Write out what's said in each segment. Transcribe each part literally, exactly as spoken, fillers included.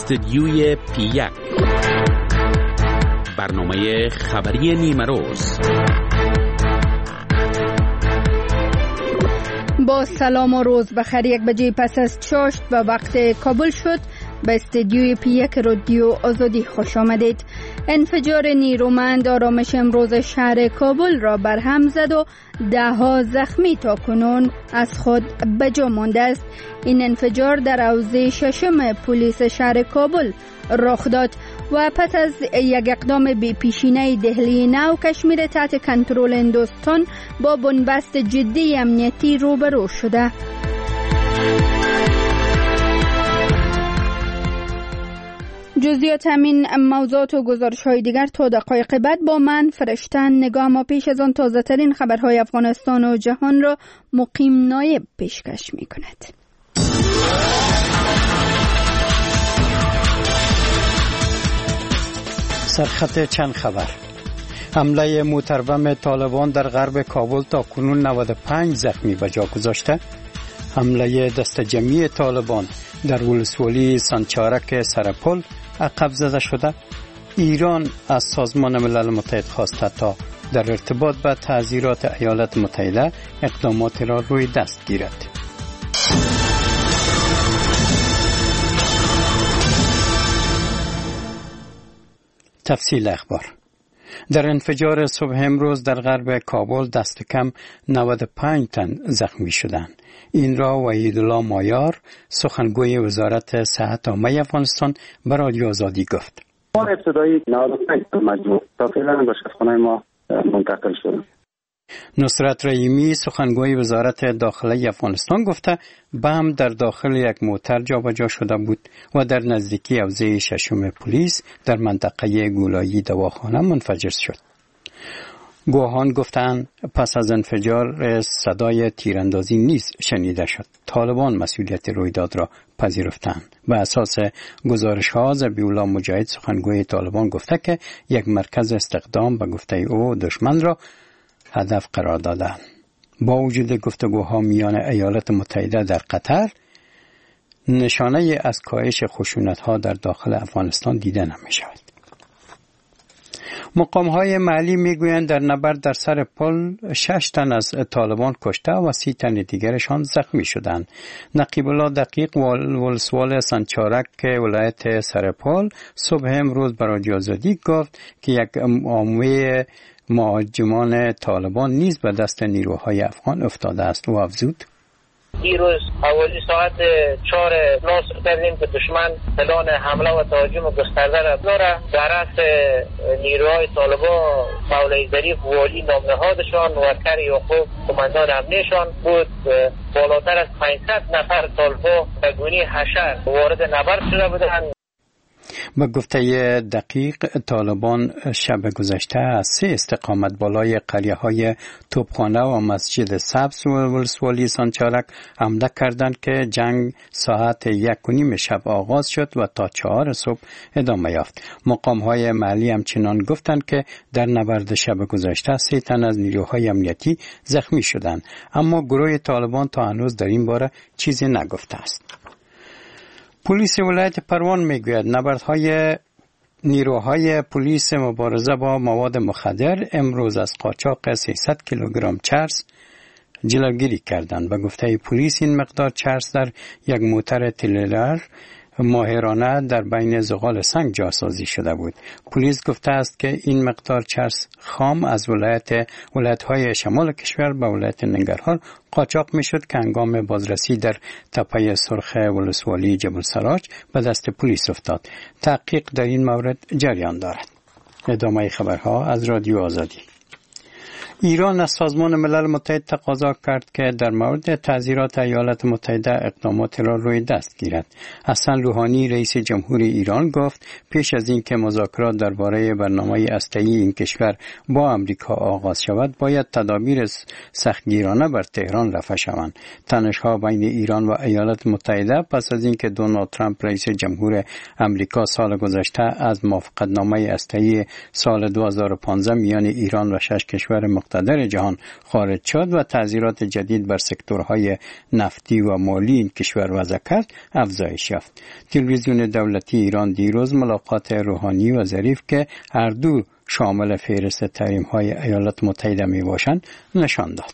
استدیوی پی یک، برنامه خبری نیمه روز. با سلام و روز بخیر. یک بجه پس از چاشت و وقت کابل شد به استدیوی پی یک رادیو آزادی خوش آمدید. انفجار نیرومند آرامش امروز شهر کابل را برهم زد و ده ها زخمی تا کنون از خود بجا مانده است. این انفجار در حوزه ششم پلیس شهر کابل رخ داد و پس از یک اقدام بی پیشینه دهلی نو کشمیر تحت کنترل هندوستان با بنبست جدی امنیتی روبرو شده. جزئیات همین موضوعات و گزارش‌های دیگر تا دقایق بعد با من فرشتن نگاه. ما پیش از آن تازه ترین خبرهای افغانستان و جهان را مقیم نایب پیشکش می‌کند. سرخط چند خبر. حمله موتربم طالبان در غرب کابل تا کنون نود و پنج زخمی به جا گذاشته. حمله دست جمعی طالبان در ولسوالی سانچارک سرپل عقب زده شده. ایران از سازمان ملل متحد خواسته تا در ارتباط با تعزیرات ایالات متحده اقدامات را روی دست گیرد. تفصیل اخبار. در انفجار صبح امروز در غرب کابل دست کم نود و پنج تن زخمی شدند. این را وحیدالله مایار سخنگوی وزارت صحت عامه افغانستان به رادیو آزادی گفت. ما ابتدایی نود و پنج تن مجموع تا فعلا به شفاخانه ما منتقل شده. نصرت رحیمی سخنگوی وزارت داخله افغانستان گفته بم در داخل یک موتر جابجا شده بود و در نزدیکی حوزه ششم پلیس در منطقه گولایی دواخانه منفجر شد. گواهان گفتند پس از انفجار صدای تیراندازی نیز شنیده شد. طالبان مسئولیت رویداد را پذیرفتند. به اساس گزارش‌ها ذبیح‌الله مجاهد سخنگوی طالبان گفته که یک مرکز استخدام به گفته او دشمن را هدف قرار دادند. با وجود گفتگوها میان ایالات متحده در قطر، نشانه از کاهش خشونت‌ها در داخل افغانستان دیده نمی‌شود. مقام‌های محلی میگویند در نبرد در سر پل شش تن از طالبان کشته و سی تن دیگرشان زخمی شدند. نقیب الله دقیق ولسوال سانچارک ولایت سرپل صبح امروز به رادیو آزادی گفت که یک عامه مهاجمان طالبان نیز به دست نیروهای افغان افتاده است و افزود دیروز حوالی ساعت چهار ناصر کردیم که دشمن پلان حمله و تهاجم گسترده را داره. در رأس نیروهای طالبان مولای ظریف والی نام نهادشان ورکر یعقوب قماندان امنیشان بود. بالاتر از پانصد نفر طالبان به گونه حشر وارد نبرد شده بودند. به گفته دقیق طالبان شب گذشته از سه استقامت بالای قریه های توپخانه و مسجد سبز و ولسوالی سانچارک حمله کردند که جنگ ساعت یک و نیم شب آغاز شد و تا چهار صبح ادامه یافت. مقام های محلی همچنان گفتند که در نبرد شب گذشته سه تن از نیروهای امنیتی زخمی شدند، اما گروه طالبان تا هنوز در این باره چیزی نگفته است. پلیس ولایت پروان میگوید نبردهای نیروهای پلیس مبارزه با مواد مخدر امروز از قاچاق سیصد کیلوگرم چرس جلوگیری کردند. به گفته پلیس این مقدار چرس در یک موتر تریلر ماهرانه در بین زغال سنگ جاسازی شده بود. پلیس گفته است که این مقدار چرس خام از ولایت ولایت‌های شمال کشور به ولایت ننگرهار قاچاق میشد که هنگام بازرسی در تپه سرخ ولسوالی جبل سراج به دست پلیس افتاد. تحقیق در این مورد جریان دارد. ادامه خبرها از رادیو آزادی. ایران از سازمان ملل متحد تقاضا کرد که در مورد تعزیرات ایالات متحده اقدامات را روی دست گیرد. حسن روحانی رئیس جمهوری ایران گفت پیش از اینکه مذاکرات درباره برنامه هسته‌ای این کشور با آمریکا آغاز شود باید تدابیر سختگیرانه بر تهران رفع شوند. تنش‌ها بین ایران و ایالات متحده پس از اینکه دونالد ترامپ رئیس جمهور آمریکا سال گذشته از موافقتنامه هسته‌ای سال دو هزار و پانزده میان ایران و شش کشور مقتدر جهان خارج شد و تعذیرات جدید بر سکتورهای نفتی و مالی این کشور وضع کرد افزایش یافت. تلویزیون دولتی ایران دیروز ملاقات روحانی و ظریف که هر دو شامل فهرست تحریم‌های ایالات متحده میباشند نشان داد.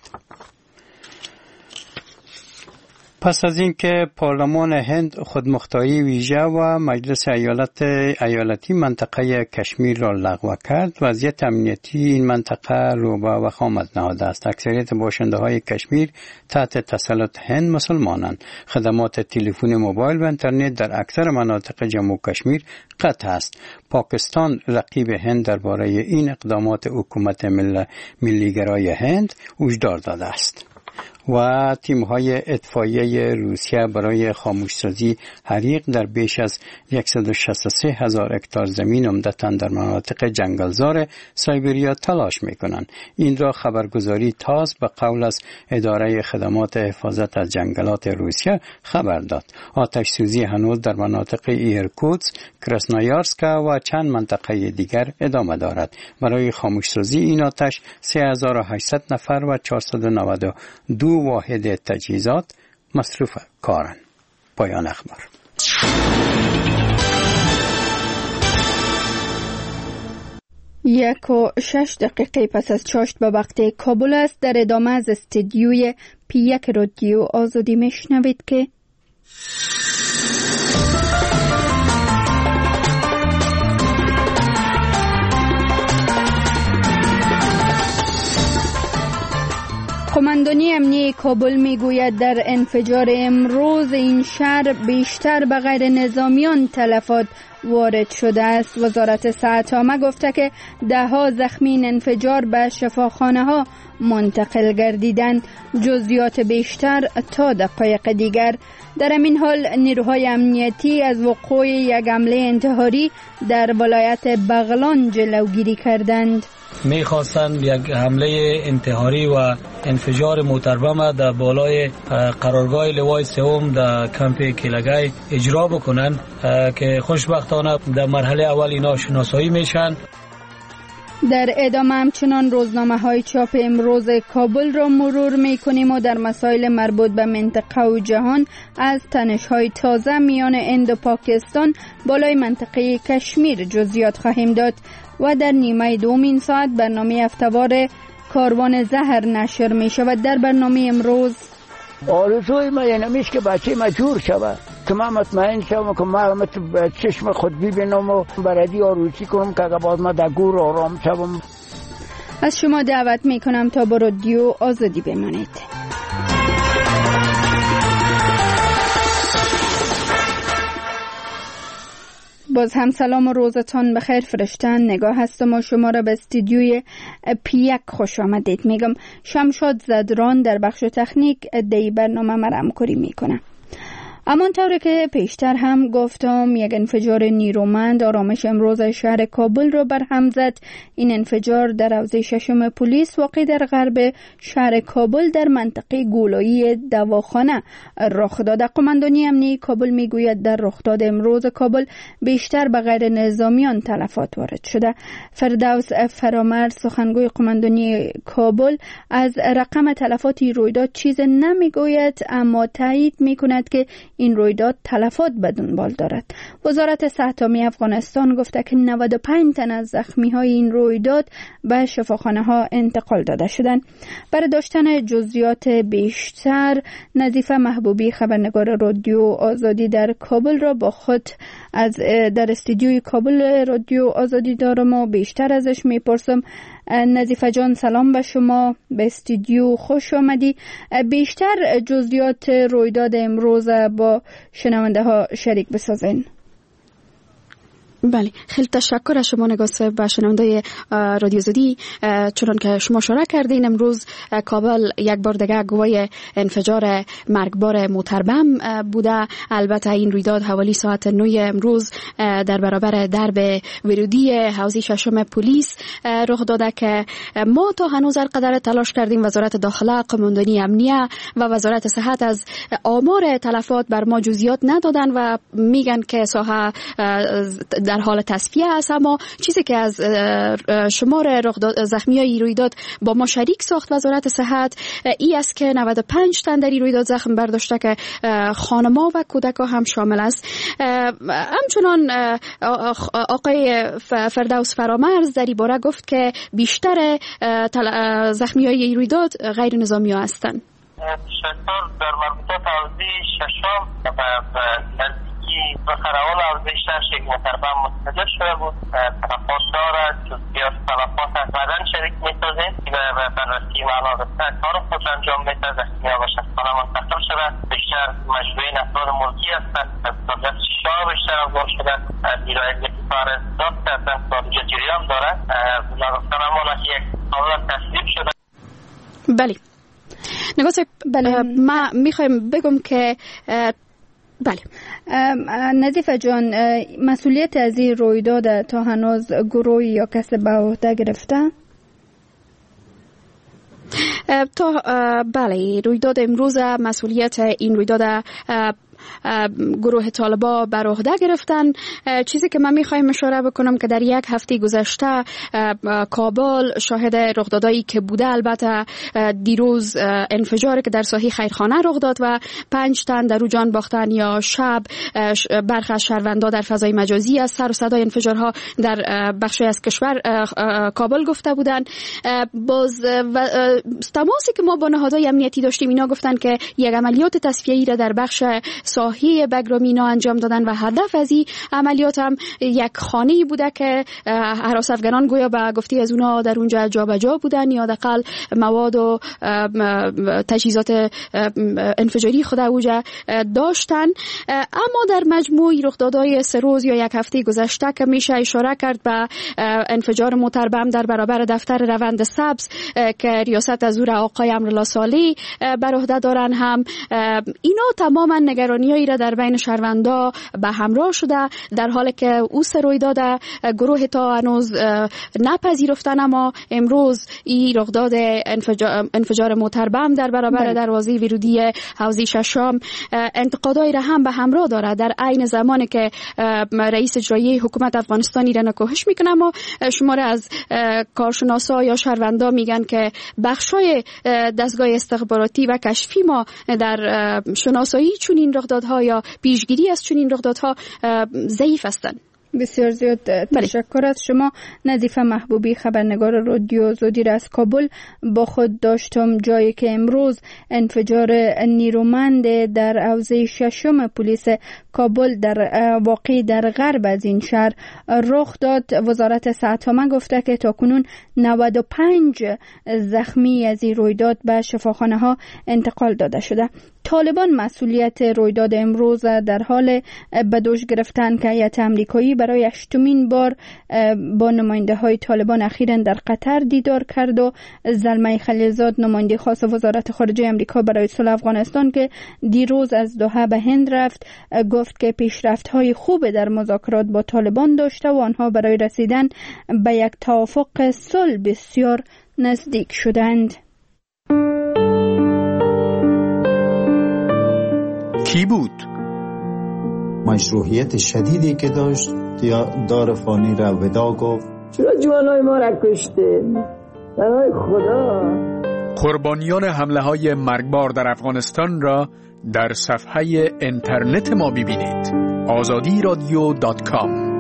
پس از اینکه پارلمان هند خودمختاری ویژه و مجلس ایالت ایالتی منطقه کشمیر را لغو کرد، وضعیت امنیتی این منطقه رو به وخامت نهاده است. اکثریت باشنده های کشمیر تحت تسلط هند مسلمانند. خدمات تلفن موبایل و اینترنت در اکثر مناطق جموں و کشمیر قطع است. پاکستان رقیب هند درباره این اقدامات حکومت مل... ملیگرای هند هشدار داده است. و تیم‌های اطفائیه روسیه برای خاموشسازی حریق در بیش از صد و شصت و سه هزار هکتار زمین عمدتاً در مناطق جنگلزار سایبریا تلاش می‌کنند. این را خبرگزاری تاس به قول از اداره خدمات حفاظت از جنگلات روسیه خبر داد. آتش سوزی هنوز در مناطق ایرکوتسک، کراسنویارسک و چند منطقه دیگر ادامه دارد. برای خاموشسازی این آتش سه هزار و هشتصد نفر و چهارصد و نود و دو واحد تجهیزات مصروف کارند. پایان اخبار. یک و شش دقیقه پس از چاشت به وقت کابل است. در ادامه از استدیوی پی یک رادیو آزادی میشنوید که قماندانی امنیه کابل میگوید در انفجار امروز این شهر بیشتر به غیر نظامیان تلفات وارد شده است. وزارت صحت عامه گفته که ده ها زخمی این انفجار به شفاخانه ها منتقل گردیدند. جزئیات بیشتر تا دقایق دیگر. در این حال نیروهای امنیتی از وقوع یک حمله انتحاری در ولایت بغلان جلوگیری کردند. می‌خواستند یک حمله انتحاری و انفجار موتربم در بالای قرارگاه لوای سوم در کمپ کلگای اجرا بکنند که خوشبختانه در مرحله اول اینا شناسایی میشن. در ادامه همچنان روزنامه های چاپ امروز کابل را مرور می کنیم و در مسائل مربوط به منطقه و جهان از تنش های تازه میان هند و پاکستان بالای منطقه کشمیر جزئیات خواهیم داد و در نیمه دوم این ساعت برنامه هفته‌وار کاروان زهر نشر می شود. در برنامه امروز آرزوی من این همیشه که بچه ما جور شود که من مطمئن شوم که من چشم خود ببینم و بردی آروزی کنم که اگر باز من در گور آرام شوم. از شما دعوت می کنم تا با رادیو آزادی بمانید. باز هم سلام و روزتان بخیر فرشتن. نگاه هستم و شما را به استودیوی پی یک خوش آمدید میگم. شمشاد زدران در بخش تکنیک دی برنامه مرا همکاری میکنه. اما طوری که پیشتر هم گفتم یک انفجار نیرومند آرامش امروز شهر کابل رو برهم زد. این انفجار در حوزه ششم پلیس واقع در غرب شهر کابل در منطقه گولایی دواخانه رخ داده. قماندانی امنیه کابل میگوید در رخداد امروز کابل بیشتر به غیر نظامیان تلفات وارد شده. فردوس فرامرد سخنگوی قماندانی کابل از رقم تلفات رویداد چیز نمیگوید، اما تایید میکند که این رویداد تلفات به دنبال دارد. وزارت صحت عامه افغانستان گفته که نود و پنج تن از زخمی های این رویداد به شفاخانه ها انتقال داده شدند. برای داشتن جزئیات بیشتر نظیفه محبوبی خبرنگار رادیو آزادی در کابل را با خود از در استودیوی کابل رادیو آزادی دارم و بیشتر ازش میپرسم. نظیفه جان سلام به شما، به استودیو خوش آمدی. بیشتر جزئیات رویداد امروز با شنونده ها شریک بسازین. بله، خیلی تشکر از شما نگاه صاحب و شنونده رادیو آزادی. چون که شما اشاره کردین امروز کابل یک بار دیگه گواه انفجار مرگبار موتربم بوده. البته این رویداد حوالی ساعت نه امروز در برابر درب ورودی حوزه ششم پلیس رخ داده که ما تا هنوز هر قدر تلاش کردیم. وزارت داخله، قماندانی امنیه و وزارت صحت از آمار تلفات بر ما جزئیات ندادن و میگن که ساحه در حال تصفیه است، اما چیزی که از شمار زخمیای رویداد با ما شریک ساخت وزارت صحت ای است که نود و پنج تن در رویداد زخم برداشته که خانم‌ها و کودک‌ها هم شامل است. همچنان آقای فردوس فرامرز در این باره گفت که بیشتر زخمیای رویداد غیر نظامی ها هستند. شطور در مربوطه حوزه ششم و نزدیکی بخرهال حوزه شهر شیخ متربم مستجر شده بود. تلفات دارد جزئیات تلفات بعداً شریک می‌سازیم و بررسی و علاقه کار خود انجام می‌ده. زخمی‌ها به شخصخانه منتقل شده. بیشتر مجموعه افراد ملکی هستند. از دولت شاه بیشتر افغان شدن. ایران یک کار داد کردن خارج جریان دارد. نگفتن اما یک حالا تصویب شده. بله نگاه صاحب، بله ما میخوایم بگم که بله نظیفه جان، مسئولیت از این رویداد تا هنوز گروهی یا کسی به عهده گرفته؟ تا بله رویداد امروز مسئولیت این رویداد گروه طالبا بر عهده گرفتن. چیزی که من میخوایم اشاره بکنم که در یک هفته گذشته کابل شاهد رخدادایی که بوده، البته دیروز انفجاری که در ساحه خیرخانه رخ داد و پنج تن در او جان باختن یا شب برخی از شهروندا در فضای مجازی از سر و صدای انفجارها در بخشی از کشور کابل گفته بودند. باز تماسی که ما با نهادهای امنیتی داشتیم، اینا گفتن که یک عملیات تصفیه‌ای را در بخش ساحه بگرامینا انجام دادن و هدف از این عملیات هم یک خانه‌ای بوده که هراس افغانان گویا به گفته از اونا در اونجا جابجا بودن یا حداقل مواد و تجهیزات انفجاری خود اونجا داشتن. اما در مجموع رخدادهای سه روز یا یک هفته گذشته که میشه اشاره کرد به انفجار موتر بم در برابر دفتر روند سبز که ریاست از او آقای امرالله صالحی بر عهده دارن، هم اینا تماما نگرانی‌هایی را در بین شهروندا به همراه شده، در حالی که او رویداد گروه تا هنوز نپذیرفتن. اما امروز این رخداد انفجار, انفجار موتر بم در برابر دروازه ورودی حوزه ششم انتقادایی را هم به همراه دارد، در عین زمانی که رئیس اجرایی حکومت افغانستان را نکوهش میکنه. اما شماره از کارشناسا یا شهروندا میگن که بخشای دستگاه استخباراتی و کشفی ما در شناسایی چنین رخدادها یا پیشگیری از چنین رخدادها ضعیف هستند. بسیار زیاد تشکر از شما. نظیفه محبوبی، خبرنگار رادیو آزادی را از کابل با خود داشتم، جایی که امروز انفجار نیرومند در حوزه ششم پلیس کابل در واقع در غرب از این شهر رخ داد. وزارت صحت هم گفته که تاکنون نود و پنج زخمی از این رویداد به شفاخانه ها انتقال داده شده. طالبان مسئولیت رویداد امروز در حال به دوش گرفتن که هیئت امریکایی برای هشتمین بار با نماینده های طالبان اخیراً در قطر دیدار کرد و زلمه خلیلزاد، نماینده خاص وزارت خارجه امریکا برای صلح افغانستان که دیروز از دوحه به هند رفت، گفت که پیشرفت های خوب در مذاکرات با طالبان داشته و آنها برای رسیدن به یک توافق صلح بسیار نزدیک شدند. کی بود؟ مشروعیت شدیدی که داشت یا دار فانی را ودا گفت. چرا جوانای ما را کشته؟ برای خدا. قربانیان حمله های مرگبار در افغانستان را در صفحه اینترنت ما ببینید. آزادی رادیو دات کام.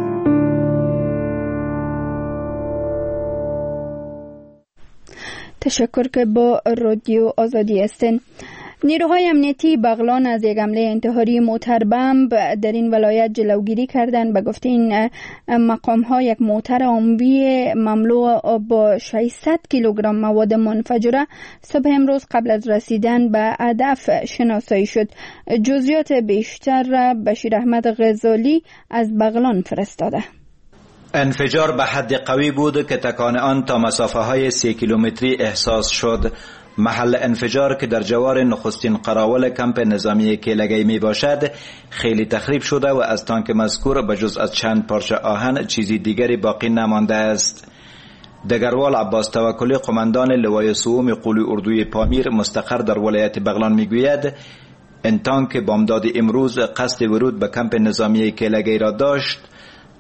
تشکر که با رادیو آزادی هستین. نیروهای امنیتی بغلان از یک حمله انتحاری موتر بمب در این ولایت جلوگیری کردند. به گفته این مقام ها یک موتر آموی مملو با ششصد کیلوگرم مواد منفجره صبح امروز قبل از رسیدن به هدف شناسایی شد. جزئیات بیشتر را بشیر احمد غزالی از بغلان فرستاده. انفجار به حد قوی بود که تکان آن تا مسافه های سی کیلومتری احساس شد. محل انفجار که در جوار نخستین قراول کمپ نظامی کیلگی می باشد خیلی تخریب شده و از تانک مذکور به جز از چند پارچه آهن چیزی دیگری باقی نمانده است. دگروال عباس توکلی، قماندان لوای سوم قولی اردوی پامیر مستقر در ولایت بغلان می گوید این تانک بامداد امروز قصد ورود به کمپ نظامی کیلگی را داشت.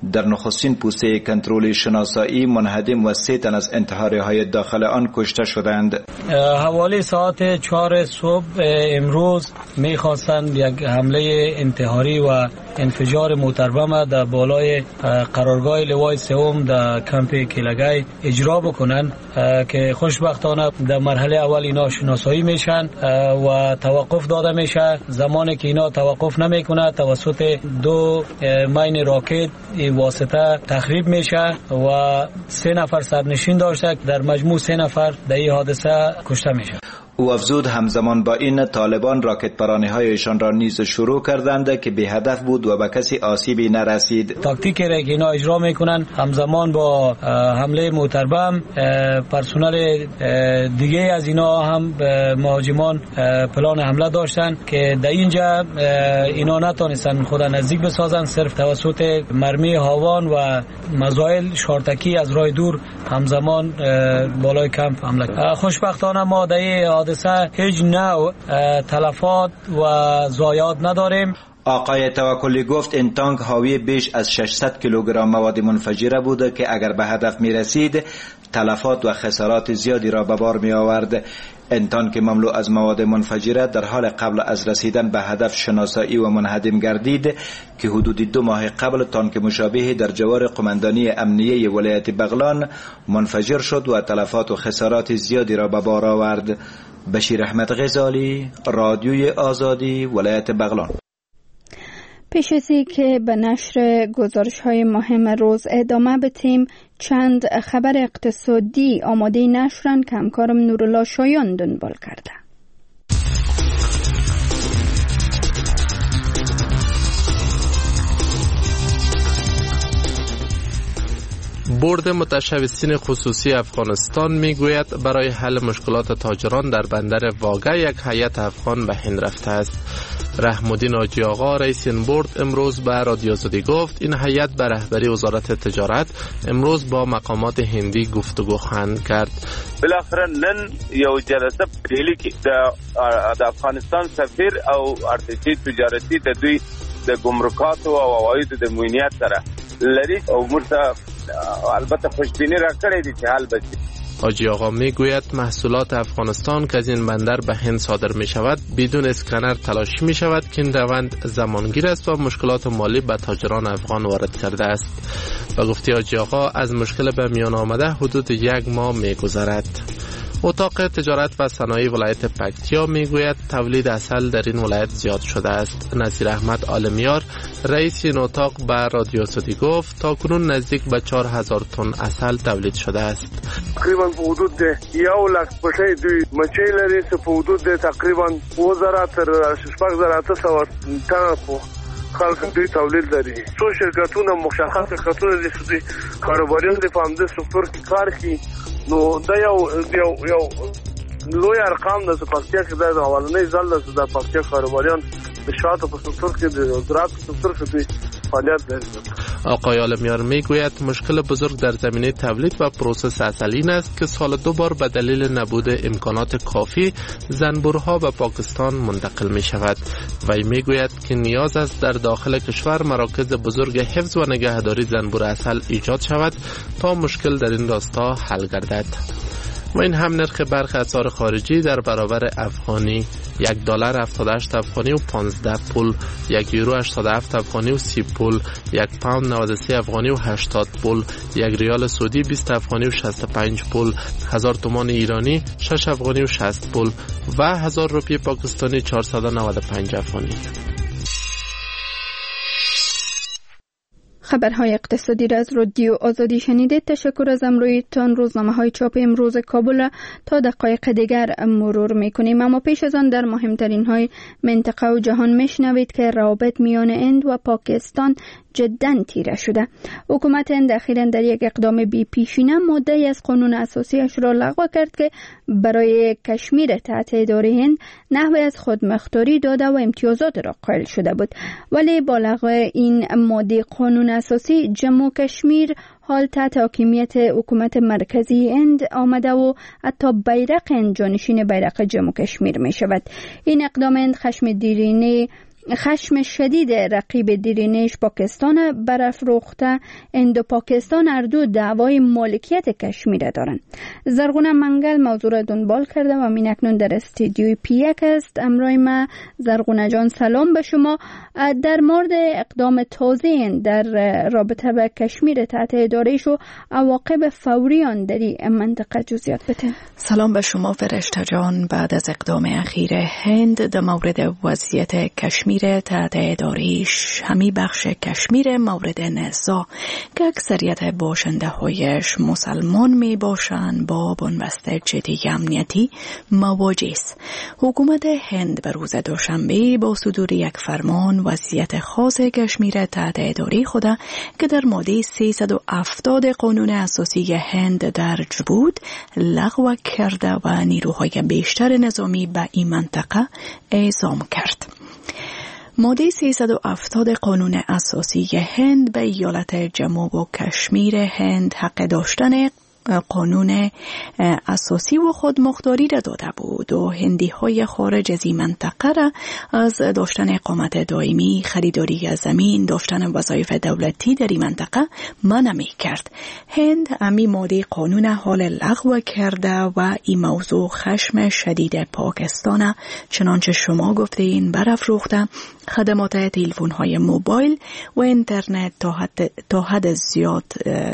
در نخستین پوسته کنترل شناسایی منهدم و سه تن از انتحاری‌های داخل آن کشته شدند. حوالی ساعت چهار صبح امروز می‌خواستند یک حمله انتحاری و انفجار موتربم در بالای قرارگاه لوای سوم در کمپ کلگای اجرا بکنن که خوشبختانه در مرحله اول اینا شناسایی میشن و توقف داده میشه. زمانی که اینا توقف نمیکنه توسط دو مین راکت واسطه تخریب میشه و سه نفر سرنشین داشته، در مجموع سه نفر در این حادثه کشته میشه. او افزود همزمان با این طالبان راکت پرانی هایشان را نیز شروع کردند که به هدف بود و به کسی آسیبی نرسید. تاکتیکی را که اینا اجرا میکنن همزمان با حمله موتربم پرسنل دیگه از اینا هم مهاجمان پلان حمله داشتن که در اینجا اینا نتونستن خود نزدیک بسازن، صرف توسط مرمی هاوان و مزایل شارتکی از راه دور همزمان بالای کمپ حمله. خوشبختانه ما در حادثه هیچ نوع تلفات و ضایعات نداریم. آقای توکلی گفت این تانک حاوی بیش از ششصد کیلوگرم مواد منفجره بوده که اگر به هدف می رسید تلفات و خسارات زیادی را به بار می آورد. این تانک مملو از مواد منفجره در حال قبل از رسیدن به هدف شناسایی و منهدم گردید که حدود دو ماه قبل تانک مشابهی در جوار قماندانی امنیه ولایت بغلان منفجر شد و تلفات و خسارات زیادی را به بار آورد. بشیر احمد غزالی، رادیوی آزادی، ولایت بغلان. پیش از که به نشر گزارش های مهم روز ادامه بدیم، چند خبر اقتصادی آماده نشرن که همکارم نورالله شایان دنبال کرده. بورد متشبثین خصوصی افغانستان میگوید برای حل مشکلات تاجران در بندر واگه یک هیئت افغان به هند رفته است. رحم‌الدین حاجی آقا رئیس این بورد امروز به رادیو آزادی گفت این هیئت به رهبری وزارت تجارت امروز با مقامات هندی گفتگو خواهند کرد. بالاخره نن یو جلسه پیلی که د افغانستان سفیر او ارتشی تجارتی د دوی د ګمرکات او عواید د امنیت سره لري او مرته البته خوشبینی را کړی دي چې حل بشي. حاجی آقا می گوید محصولات افغانستان که از این بندر به هند صادر می شود بدون اسکنر تلاشی می شود که این روند زمانگیر است و مشکلات مالی به تاجران افغان وارد کرده است. به گفته حاجی آقا از مشکل به میان آمده حدود یک ماه می گذرد. اتاق تجارت و صنایع ولایت پکتیا میگوید تولید عسل در این ولایت زیاد شده است. نصیر احمد عالمیار رئیس این اتاق به رادیو آزادی گفت تا کنون نزدیک به چهار هزار تن عسل تولید شده است. تقریبا په حدود یو لک پټۍ دوی مچۍ لري چې په حدود تقریبا اووه زره تر شپږ زره اته سوه تنه خلک دوی تولید لري. څو شرکتونه مشخص شرکتونه دي چې دوی کاروباریان دي په همدې سکتور کې کار کوي. نو دا یو یو یو لوی ارقام د پکتیا کې د اولنې ځل د پکتیا کاروباریان د شاته په سکتور کې د زراعت سکتور کې دوی فعالیت لري. آقای عالمیار میگوید مشکل بزرگ در زمینه تولید و پروسس عسل این است که سال دو بار به دلیل نبود امکانات کافی زنبورها به پاکستان منتقل می شود و میگوید که نیاز است در داخل کشور مراکز بزرگ حفظ و نگهداری زنبور عسل ایجاد شود تا مشکل در این راستا حل گردد. و این هم نرخ برخی اسعار خارجی در برابر افغانی یک دلار هفتاد و هشت افغانی و پانزده پول، یک یورو هشتاد و هفت افغانی و سی پول، یک پوند نود و سه افغانی و هشتاد پول، یک ریال سعودی بیست افغانی و شصت و پنج پول، هزار تومان ایرانی شش افغانی و شصت پول و هزار روپیه پاکستانی چهارصد و نود و پنج افغانی. خبرهای اقتصادی را از رادیو آزادی شنیدید. تشکر از امرویتان. روزنامه های چاپ امروز کابل تا دقایق دیگر مرور میکنیم، اما پیش از آن در مهمترین های منطقه و جهان میشنوید که روابط میان هند و پاکستان جداً تیره شده. حکومت هند اخیراً در یک اقدام بی پیشینه ماده‌ای از قانون اساسیش را لغو کرد که برای کشمیر تحت اداره هند نحوی از خودمختاری داده و امتیازات را قائل شده بود، ولی با لغو این ماده قانون اساسی جموں کشمیر حال تحت حاکمیت حکومت مرکزی هند آمده و حتی بیرق هند جانشین بیرق جموں کشمیر می شود. این اقدام هند خشم دیرینه خشم شدید رقیب دیرینش پاکستان برافروخته، هند و پاکستان هر دو دعوای مالکیت کشمیر دارند. زرغونه منگل موضوع را دنبال کرده و مین اکنون در استودیوی پیک است. امروی ما زرغونه جان، سلام به شما. در مورد اقدام تازه در رابطه به کشمیر تحت ادارهش و عواقب فوری آن در این منطقه جزئیات بده. سلام به شما فرشته جان. بعد از اقدام اخیر هند در مورد وضعیت کشمیر تحت ادارهش، همی بخش کشمیر مورد نزاع که اکثریت باشنده هایش مسلمان می باشند با بنبست جدی امنیتی مواجه است. حکومت هند به روز دوشنبه با صدور یک فرمان وضعیت خاص کشمیر تحت اداره خود که در ماده سیصد و هفتاد قانون اساسی هند درج بود لغو کرده و نیروهای بیشتر نظامی به این منطقه اعزام کرد. ماده سیصد و هفتاد قانون اساسی هند به ایالت جموں و کشمیر هند حق داشتن قانون اساسی و خودمختاری را داده بود و هندی های خارج از این منطقه را از داشتن اقامت دائمی، خریداری از زمین، داشتن وظایف دولتی در این منطقه منع می کرد. هند امی ماده قانون حال لغو کرده و این موضوع خشم شدید پاکستان چنانچه شما گفتین برافروخته. خدمات تلفن های موبایل و اینترنت تا حد, تا حد زیاد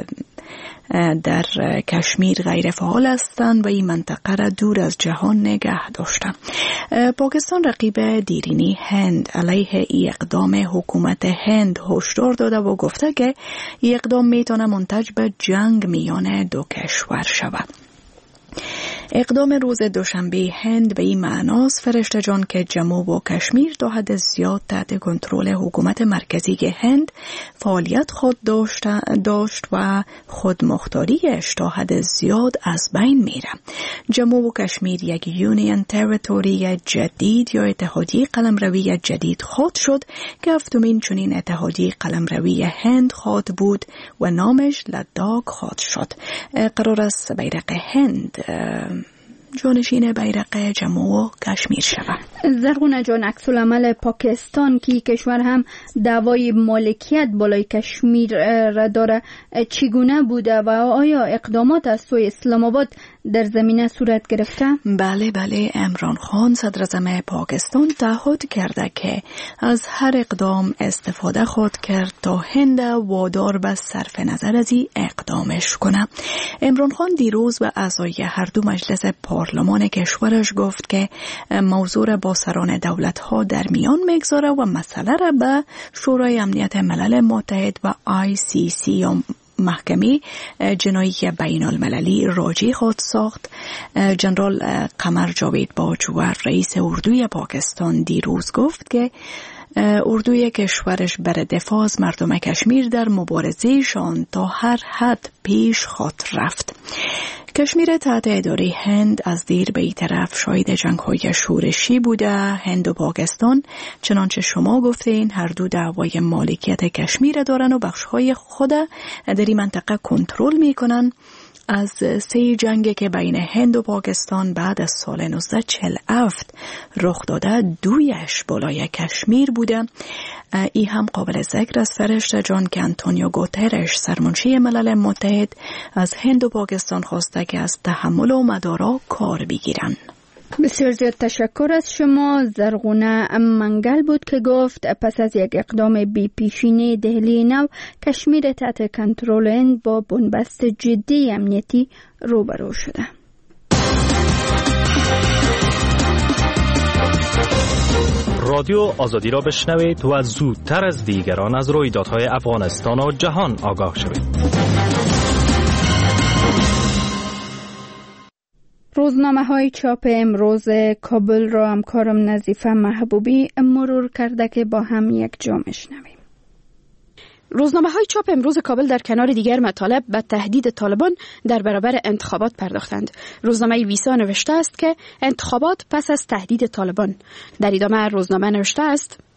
در کشمیر غیر فعال هستند و این منطقه را دور از جهان نگه داشتند. پاکستان رقیب دیرینی هند علیه ای اقدام حکومت هند هشدار داده و گفته که ای اقدام میتونه منتج به جنگ میان دو کشور شود. اقدام روز دوشنبه هند به این معناست فرشته جان که جموں و کشمیر تا حد زیاد تحت کنترل حکومت مرکزی هند فعالیت خود داشت, داشت و خودمختاریش تا حد زیاد از بین میره. جموں و کشمیر یک یونین تریتوری جدید یا اتحادیه قلمروی جدید خود شد که هفتمین چنین اتحادیه قلمروی هند خود بود و نامش لداخ خود شد. قرار است بیرق هند جانشین بیرق جموں و کشمیر شود. زرغونه جان، عکس العمل پاکستان که کشور هم دعوای مالکیت بالای کشمیر را داره چگونه بوده و آیا اقدامات از سوی اسلام آباد در زمینه صورت گرفته؟ بله بله، عمران خان صدر اعظم پاکستان تعهد کرده که از هر اقدام استفاده خود کرد تا هند وادار به صرف نظر از این اقدامش کنه. عمران خان دیروز به اعضای هر دو مجلس پارلمان کشورش گفت که موضوع را با سران دولت ها در میان میگذاره و مسئله را به شورای امنیت ملل متحد و آی سی سی یا محکمه جنایی بین المللی راجع خود ساخت. جنرال قمر جاوید باجوور رئیس اردوی پاکستان دیروز گفت که اردوی کشورش بر دفاع از مردم کشمیر در مبارزه شان تا هر حد پیش خود رفت. کشمیر تحت اداره هند از دیر به این طرف شاهد جنگ‌های شورشی بوده. هند و پاکستان چنانچه شما گفتین هر دو دعوای مالکیت کشمیر دارن و بخش‌های خود در این منطقه کنترل می‌کنن. از سه جنگی که بین هند و پاکستان بعد از سال نوزده چهل و هفت رخ داده دویش بالای کشمیر بوده. ای هم قابل ذکر است فرشته جان که انتونیو گوترش سرمنشی ملل متحد از هند و پاکستان خواسته که از تحمل و مدارا کار بگیرن. بسیار زیاد تشکر از شما. زرغونه منگل بود که گفت پس از یک اقدام بی پیشینه دهلی نو کشمیر تحت کنترل هند با بنبست جدی امنیتی روبرو شده. رادیو آزادی را بشنوید و زودتر از دیگران از رویدادهای افغانستان و جهان آگاه شوید. روزنامه های چاپ امروز کابل را همکارم نظیفه محبوبی مرور کرده که با هم یک جا میشنویم. روزنامه های چاپ امروز کابل در کنار دیگر مطالب به تهدید طالبان در برابر انتخابات پرداختند. روزنامه ویسا نوشته است که انتخابات پس از تهدید طالبان. در ادامه روزنامه نوشته است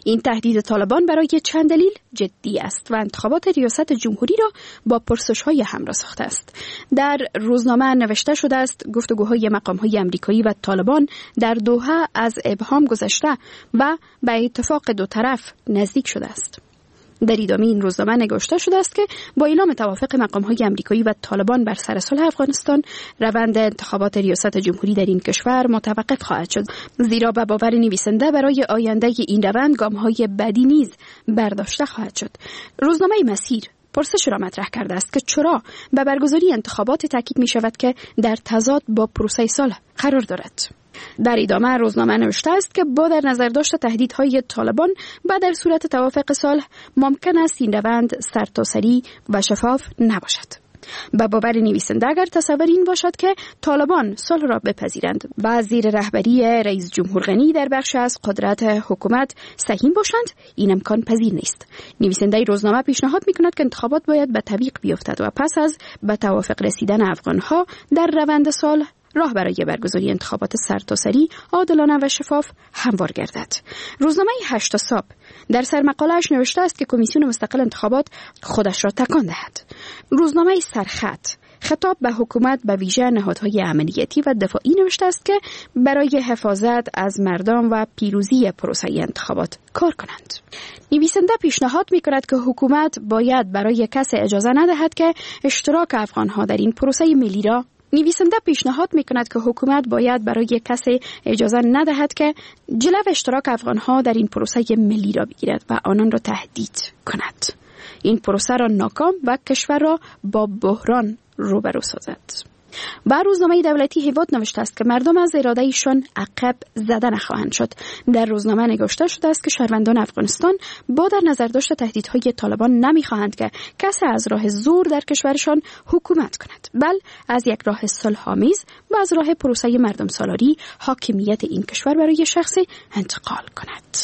این تهدید طالبان برای چند دلیل جدی است و انتخابات ریاست جمهوری را با پرسش‌های همراه ساخته است. در روزنامه نوشته شده است گفتگوهای مقام‌های آمریکایی و طالبان در دوحه از ابهام گذشته و به اتفاق دو طرف نزدیک شده است. در ادامه این روزنامه نگاشته شده است که با اعلام توافق مقام‌های آمریکایی و طالبان بر سر صلح افغانستان، روند انتخابات ریاست جمهوری در این کشور متوقف خواهد شد، زیرا به باور نویسنده برای آینده این روند گام‌های بعدی نیز برداشته خواهد شد. روزنامه مسیر پرسش را مطرح کرده است که چرا به برگزاری انتخابات تاکید می شود که در تضاد با پروسه صلح قرار دارد. در ادامه روزنامه نوشته است که با در نظر داشت تهدیدهای طالبان و در صورت توافق صلح ممکن است این روند سرتاسری و شفاف نباشد. به باور نویسنده اگر تصور این باشد که طالبان صلح را بپذیرند و زیر رهبری رئیس جمهور غنی در بخش از قدرت حکومت سهیم باشند، این امکان پذیر نیست. نویسنده روزنامه پیشنهاد می‌کند که انتخابات باید به تعویق بیفتد و پس از به توافق رسیدن افغان‌ها در روند صلح راه برای برگزاری انتخابات سرتاسری، عادلانه و شفاف هموار گردد. روزنامه هشت صبح در سرمقاله‌اش نوشته است که کمیسیون مستقل انتخابات خودش را تکان دهد. روزنامه سرخط خطاب به حکومت به ویژه نهادهای عملیاتی و دفاعی نوشته است که برای حفاظت از مردم و پیروزی پروسه انتخابات کار کنند. نویسنده پیشنهاد می‌کند که حکومت باید برای کسی اجازه ندهد که اشتراک افغان‌ها در این پروسه ملی را نویسنده پیشنهاد می‌کند که حکومت باید برای کسی اجازه ندهد که جلو اشتراک افغان‌ها در این پروسه ملی را بگیرد و آنان را تهدید کند. این پروسه را ناکام و کشور را با بحران روبرو سازد. و روزنامه دولتی هیواد نوشته است که مردم از اراده ایشان عقب زده نخواهند شد. در روزنامه نگاشته شده است که شهروندان افغانستان با در نظر داشت تهدیدهای طالبان نمیخواهند که کسی از راه زور در کشورشان حکومت کند، بل از یک راه صلح آمیز و از راه پروسه مردم سالاری حاکمیت این کشور برای شخصی انتقال کند.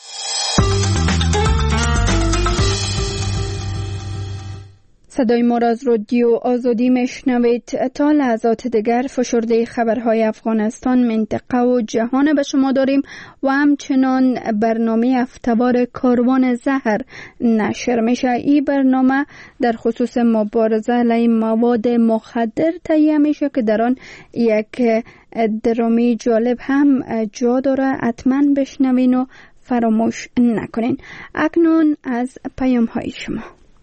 صدای ما را از رادیو آزادی میشنوید. تا لحظات دیگر فشرده خبرهای افغانستان، منطقه و جهان به شما داریم و همچنان برنامه هفته‌وار کاروان زهر نشر میشه. این برنامه در خصوص مبارزه علیه مواد مخدر تهیه میشه که در آن یک درامی جالب هم جا داره. حتما بشنوین و فراموش نکنین. اکنون از پیام های شما.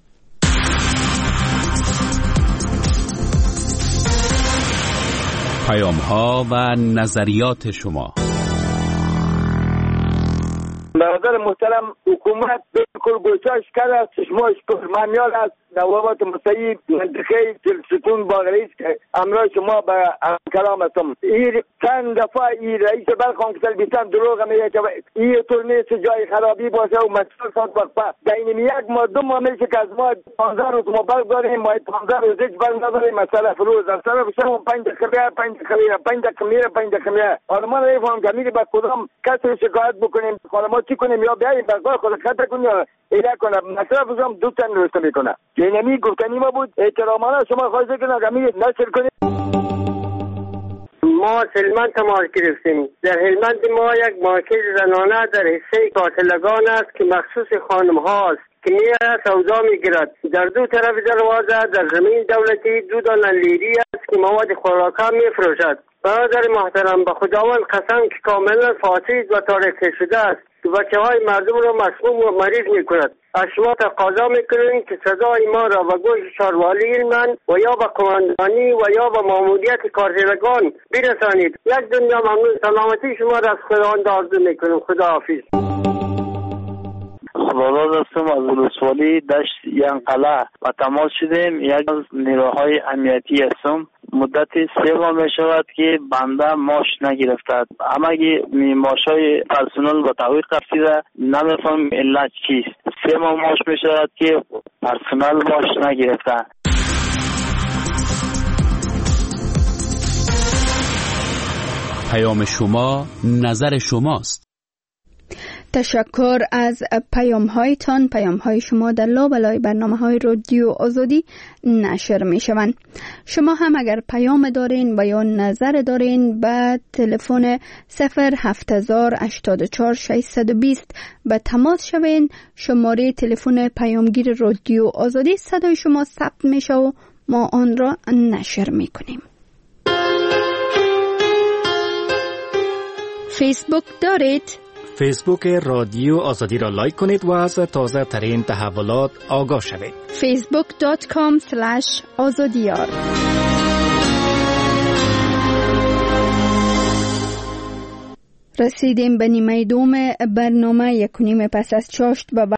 پیام ها و نظریات شما. برادر محترم، حکومت بالکل گوشش کرده است، چشماش پرمانیال است. نوابت مستعی منطقه تلستون باغریز که امرای شما به کلام هستم. این چند دفعه این رئیس برخان که تلبیتن دروغ میگه که این طور نیست جای خرابی باشه و مسئول ساد وقفه در این یک ما دو معامل که از ما پانزده روز ما برق داریم، ما پانزده روز هیچ برق نداریم. مثلا فروز از طرف شما پنج دقیقه پنج دقیقه پنج دقیقه میره پنج دقیقه میره. حالا ما نمیفهم که میره با کدام کسی شکایت بکنیم، حالا ما چی کنیم؟ یا بیاییم برقای خود خطر کنیم یا ایده کنم. مثلا فروزم دو تن روسته میکنه. اینمی گفتنی ما بود. احترامانه شما خواهش کنم که میگید نشر کنید. ما از هلمند تماس گرفتیم. در هلمند ما یک مارکت زنانه در حصه قاتلگان است که مخصوص خانم هاست که میره سودا میگیرد. در دو طرف دروازه در زمین دولتی دو دانه لیری است که مواد خوراکا میفروشد. برادر محترم، به خداوند قسم که کاملا فاسد و تاریخی شده است که بچه های مردم را مسموم و مریض می کند. از شما تقاضا میکنیم که صدای ما را به گوش شاروالی هلمند و یا به قماندانی و یا به ماموریت کارگران برسانید. یک دنیا ممنون. سلامتی شما را از خداوند آرزو میکنیم. خداحافظ. خداداد هستم از ولسوالی دشت ینقله و تماس شدیم. یک از نیروهای امنیتی هستم. مدت سه ماه می شود که بنده ماش نگرفته. همگی ماش های پرسنل با تعویق رسیده. نمیفهم علت چیست. سه ماه ماش می شود که پرسنل ماش نگرفته. پیام شما نظر شماست. تشکر از پیام هایتان. پیام های شما در لابلای برنامه های رادیو آزادی نشر می شوند. شما هم اگر پیام دارین و یا نظر دارین به تلفن صفر هفت هزار هشتاد و چهار ششصد و بیست به تماس شوین. شماره تلفن پیامگیر رادیو آزادی، صدای شما ثبت می شود و ما آن را نشر می کنیم. فیسبوک دارید؟ فیسبوک رادیو آزادی را لایک کنید و از تازه ترین تحولات آگاه شوید. فیسبوک دات کام سلش آزادیار. رسیدیم به نیمه دوم برنامه یک و نیم پس از چاشت و